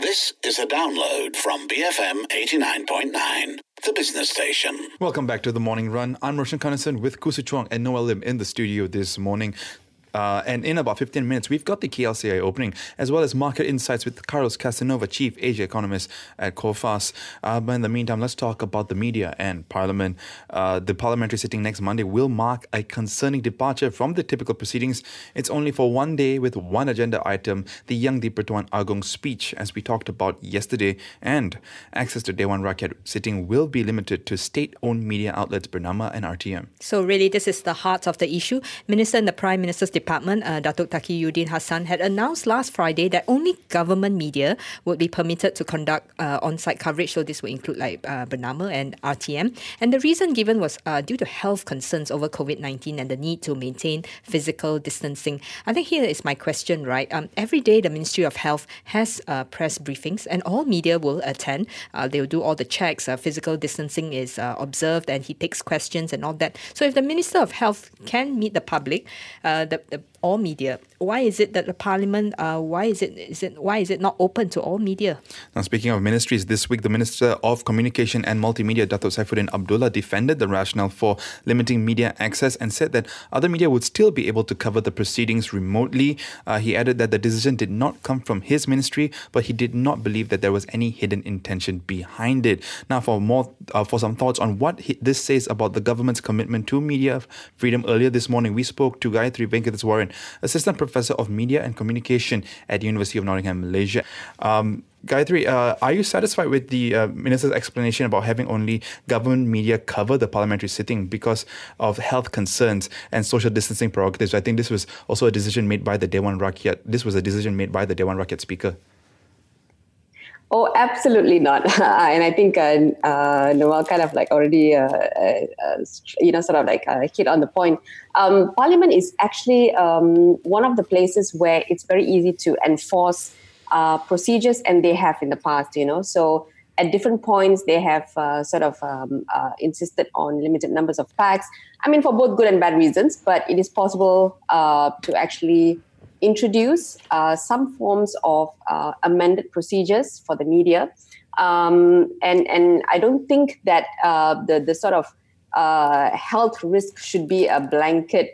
This is a download from BFM 89.9, the business station. Welcome back to The Morning Run. I'm Roshan Kanesan with Kusu Chuang and Noel Lim in the studio this morning. And in about 15 minutes, we've got the KLCI opening, as well as market insights with Carlos Casanova, Chief Asia Economist at Coface. But in the meantime, let's talk about the media and Parliament. The parliamentary sitting next Monday will mark a concerning departure from the typical proceedings. It's only for one day with one agenda item, the Yang di-Pertuan Agong speech, as we talked about yesterday. And access to Dewan Rakyat sitting will be limited to state-owned media outlets Bernama and RTM. So really, this is the heart of the issue. Minister in the Prime Minister's Department, Datuk Taqiyuddin Hassan, had announced last Friday that only government media would be permitted to conduct on-site coverage. So this will include like Bernama and RTM. And the reason given was due to health concerns over COVID-19 and the need to maintain physical distancing. I think here is my question, right? Every day, the Ministry of Health has press briefings and all media will attend. They will do all the checks. Physical distancing is observed and he takes questions and all that. So if the Minister of Health can meet the public, all media, why is it that the Parliament, why is it not open to all media? Now, speaking of ministries, this week the Minister of Communication and Multimedia, Datuk Saifuddin Abdullah, defended the rationale for limiting media access and said that other media would still be able to cover the proceedings remotely. He added that the decision did not come from his ministry, but he did not believe that there was any hidden intention behind it. Now, for some thoughts on what this says about the government's commitment to media freedom, earlier this morning we spoke to Gayatri Venkataswaran, Assistant Professor of Media and Communication at the University of Nottingham, Malaysia. Gayatri, are you satisfied with the Minister's explanation about having only government media cover the parliamentary sitting because of health concerns and social distancing prerogatives? I think this was also a decision made by the Dewan Rakyat. This was a decision made by the Dewan Rakyat Speaker. Oh, absolutely not. And I think Noel kind of like already, sort of like hit on the point. Parliament is actually one of the places where it's very easy to enforce procedures, and they have in the past, So at different points, they have insisted on limited numbers of packs. I mean, for both good and bad reasons, but it is possible to actually introduce some forms of amended procedures for the media. And I don't think that the sort of health risk should be a blanket,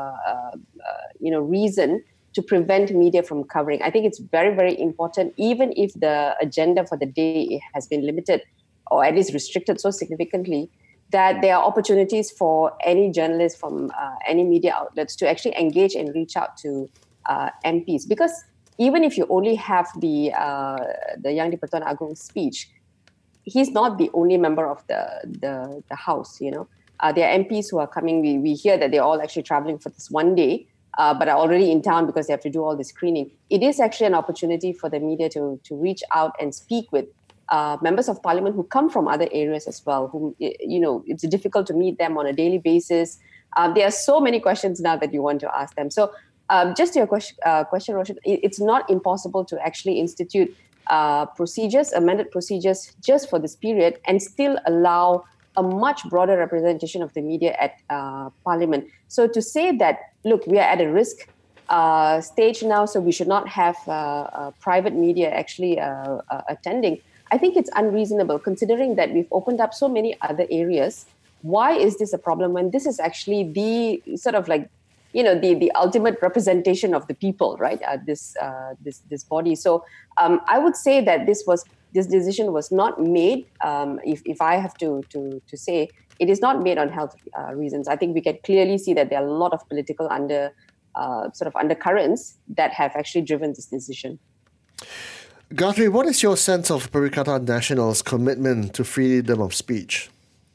reason to prevent media from covering. I think it's very, very important, even if the agenda for the day has been limited or at least restricted so significantly, that there are opportunities for any journalist from any media outlets to actually engage and reach out to MPs, because even if you only have the Yang di-Pertuan Agong speech, he's not the only member of the House. There are MPs who are coming. We hear that they're all actually traveling for this one day, but are already in town because they have to do all the screening. It is actually an opportunity for the media to reach out and speak with members of Parliament who come from other areas as well. Who it's difficult to meet them on a daily basis. There are so many questions now that you want to ask them. So. Just to your question, Roshan, it's not impossible to actually institute amended procedures just for this period and still allow a much broader representation of the media at Parliament. So to say that, look, we are at a risk stage now, so we should not have private media actually attending, I think it's unreasonable considering that we've opened up so many other areas. Why is this a problem when this is actually the sort of like the ultimate representation of the people, right? This body. So I would say that this decision was not made. If I have to say, it is not made on health reasons. I think we can clearly see that there are a lot of political undercurrents that have actually driven this decision. Gayatri, what is your sense of Perikatan Nasional's commitment to freedom of speech?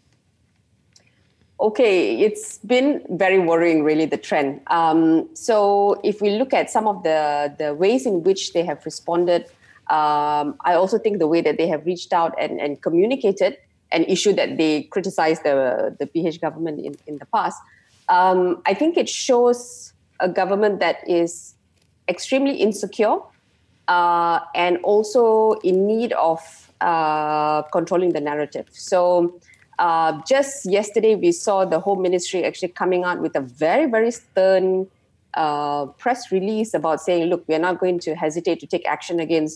Okay, it's been very worrying, really, the trend. So if we look at some of the ways in which they have responded, I also think the way that they have reached out and communicated an issue that they criticized the PH government in the past, I think it shows a government that is extremely insecure and also in need of controlling the narrative. So just yesterday, we saw the Home Ministry actually coming out with a very, very stern press release about saying, look, we are not going to hesitate to take action against,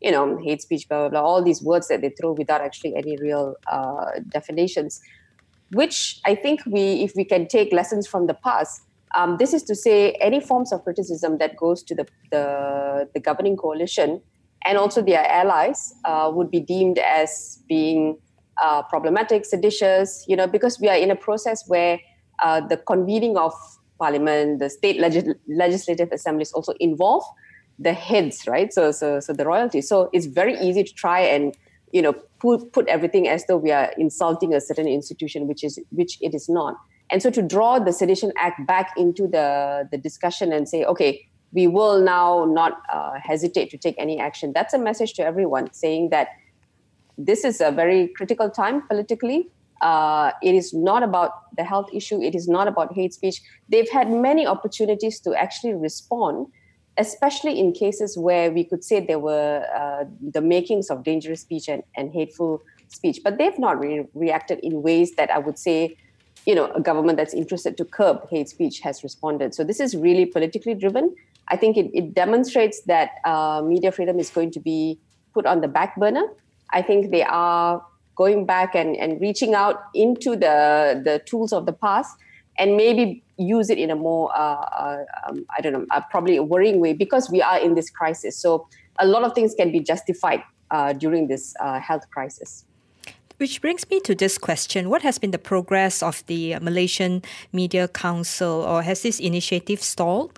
hate speech, blah, blah, blah, all these words that they throw without actually any real definitions, which I think if we can take lessons from the past, this is to say any forms of criticism that goes to the governing coalition and also their allies would be deemed as being problematic, seditious, because we are in a process where the convening of parliament, the state legislative assemblies also involve the heads, right? So the royalty. So it's very easy to try and put everything as though we are insulting a certain institution, which it is not. And so to draw the Sedition Act back into the discussion and say, okay, we will now not hesitate to take any action. That's a message to everyone saying that this is a very critical time politically. It is not about the health issue. It is not about hate speech. They've had many opportunities to actually respond, especially in cases where we could say there were the makings of dangerous speech and hateful speech. But they've not reacted in ways that I would say, a government that's interested to curb hate speech has responded. So this is really politically driven. I think it demonstrates that media freedom is going to be put on the back burner. I think they are going back and reaching out into the tools of the past and maybe use it in a more, probably a worrying way because we are in this crisis. So a lot of things can be justified during this health crisis. Which brings me to this question. What has been the progress of the Malaysian Media Council, or has this initiative stalled?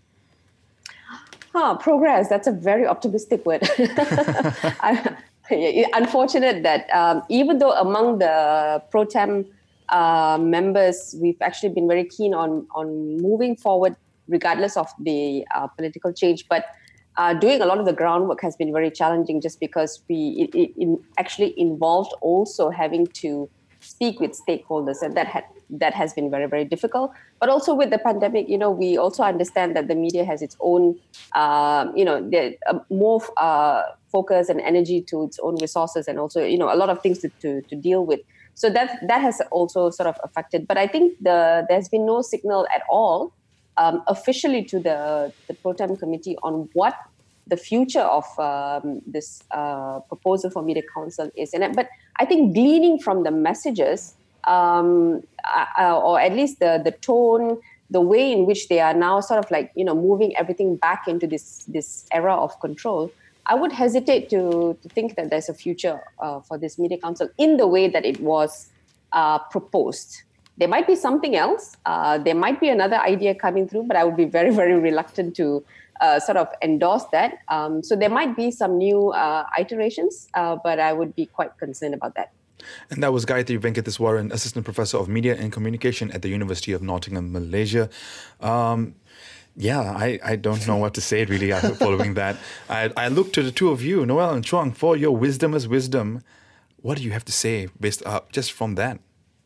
Progress, that's a very optimistic word. Unfortunate that even though among the pro tem members, we've actually been very keen on moving forward regardless of the political change, but doing a lot of the groundwork has been very challenging just because it actually involved also having to speak with stakeholders, and that has been very, very difficult. But also with the pandemic, we also understand that the media has its own, more focus and energy to its own resources, and also, a lot of things to deal with. So that has also sort of affected. But I think there's been no signal at all officially to the Pro Tem Committee on what the future of this proposal for Media Council is. But I think gleaning from the messages, or at least the tone, the way in which they are now sort of like, moving everything back into this era of control, I would hesitate to think that there's a future for this Media Council in the way that it was proposed. There might be something else. There might be another idea coming through, but I would be very, very reluctant to sort of endorse that. So there might be some new iterations, but I would be quite concerned about that. And that was Gayatri Venkateswaran, Assistant Professor of Media and Communication at the University of Nottingham, Malaysia. I don't know what to say really following that. I look to the two of you, Noel and Chuang, for your wisdom as wisdom. What do you have to say based just from that?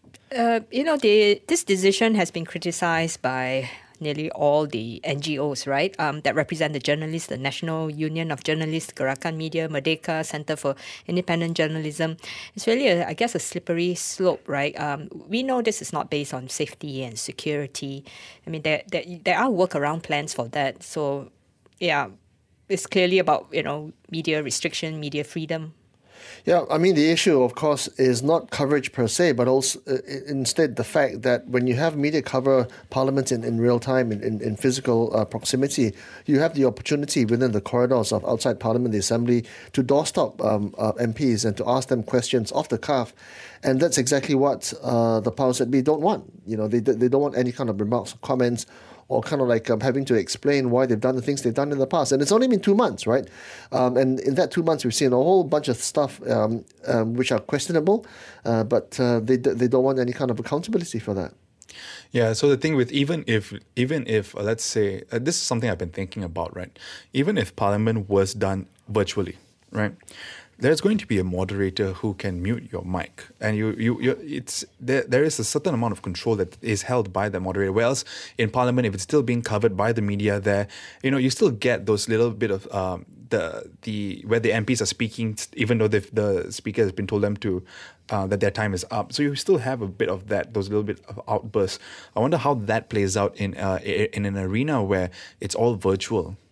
This decision has been criticized by nearly all the NGOs, right, that represent the journalists, the National Union of Journalists, Gerakan Media, Merdeka, Centre for Independent Journalism. It's really, a slippery slope, right? We know this is not based on safety and security. I mean, there are workaround plans for that. So, yeah, it's clearly about, media restriction, media freedom. Yeah, I mean, the issue, of course, is not coverage per se, but also instead the fact that when you have media cover Parliament in real time, in physical proximity, you have the opportunity within the corridors of outside Parliament, the Assembly, to doorstop MPs and to ask them questions off the cuff. And that's exactly what the powers that be don't want. They don't want any kind of remarks or comments, or kind of like having to explain why they've done the things they've done in the past. And it's only been 2 months, right? And in that 2 months, we've seen a whole bunch of stuff which are questionable, but they don't want any kind of accountability for that. Yeah, so the thing with even if let's say, this is something I've been thinking about, right? Even if Parliament was done virtually, right? There's going to be a moderator who can mute your mic, and there is a certain amount of control that is held by the moderator. Whereas in Parliament, if it's still being covered by the media, there, you still get those little bit of the where the MPs are speaking, even though the speaker has been told them to that their time is up. So you still have a bit of that, those little bit of outbursts. I wonder how that plays out in an arena where it's all virtual.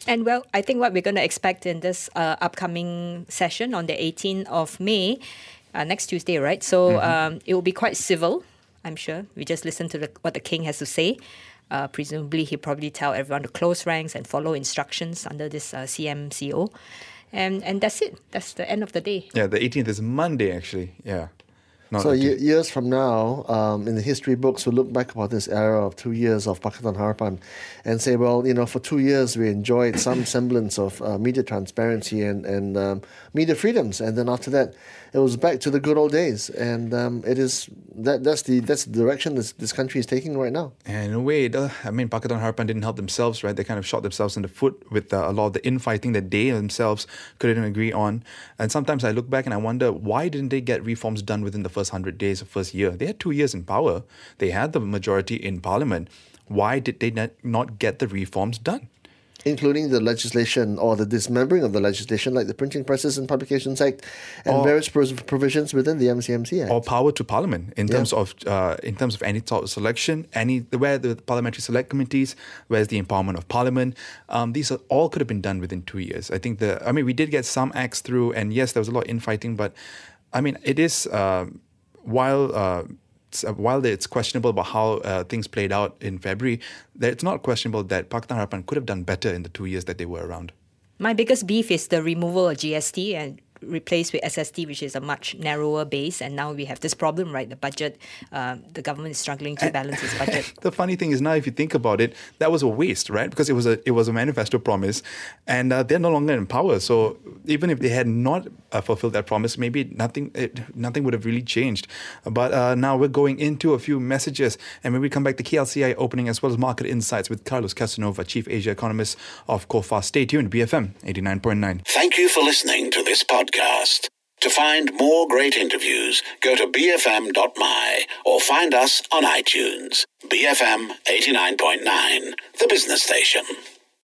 And well, I think what we're going to expect in this upcoming session on the 18th of May, next Tuesday, right? So it will be quite civil, I'm sure. We just listen to what the king has to say. Presumably, he'll probably tell everyone to close ranks and follow instructions under this CMCO. And that's it. That's the end of the day. Yeah, the 18th is Monday, actually. Yeah. So years from now, in the history books, we'll look back about this era of 2 years of Pakatan Harapan and say, well, for 2 years we enjoyed some semblance of media transparency and media freedoms, and then after that, it was back to the good old days, and that's the direction this country is taking right now. And in a way, Pakatan Harapan didn't help themselves, right? They kind of shot themselves in the foot with a lot of the infighting that they themselves couldn't agree on. And sometimes I look back and I wonder, why didn't they get reforms done within the first 100 days of first year? They had 2 years in power. They had the majority in parliament. Why did they not get the reforms done? Including the legislation or the dismembering of the legislation, like the Printing Presses and Publications Act and various provisions within the MCMC Act. Or power to Parliament in terms of any sort of selection, where the parliamentary select committees, where's the empowerment of Parliament. These all could have been done within 2 years. I think we did get some acts through, and yes, there was a lot of infighting, but it is while it's questionable about how things played out in February, it's not questionable that Pakatan Harapan could have done better in the 2 years that they were around. My biggest beef is the removal of GST and replaced with SST, which is a much narrower base. And now we have this problem, right? The budget, the government is struggling to balance its budget. The funny thing is now, if you think about it, that was a waste, right? Because it was a manifesto promise, and they're no longer in power. So even if they had not fulfilled that promise, maybe nothing would have really changed. But now we're going into a few messages, and when we come back, the KLCI opening as well as market insights with Carlos Casanova, Chief Asia Economist of COFA. Stay tuned, BFM 89.9. Thank you for listening to this podcast. To find more great interviews, go to bfm.my or find us on iTunes. BFM 89.9, the business station.